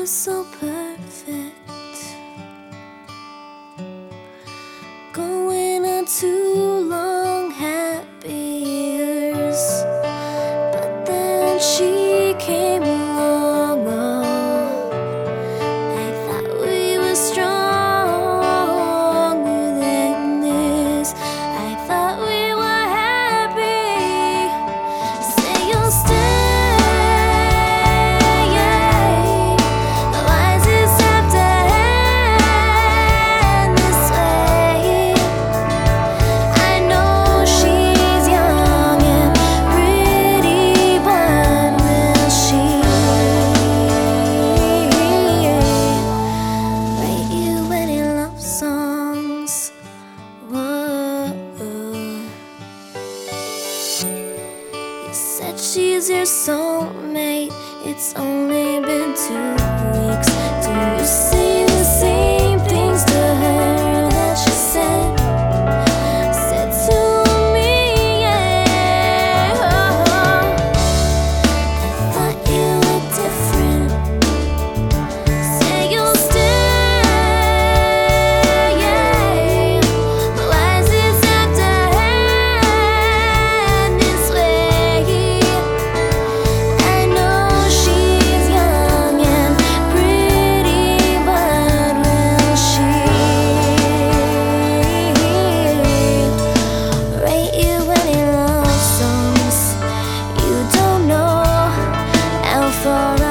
was so perfect, going on 2 long happy years, but then she came along. Oh, I thought we were stronger than this. I thought we were happy. Say you'll stay. Said she's your soulmate. It's only been 2 weeks. Do you say the same things to her that she said to me? Yeah. Oh, I thought you were different. Say you'll stay. Yeah. Why is this have to end this way? For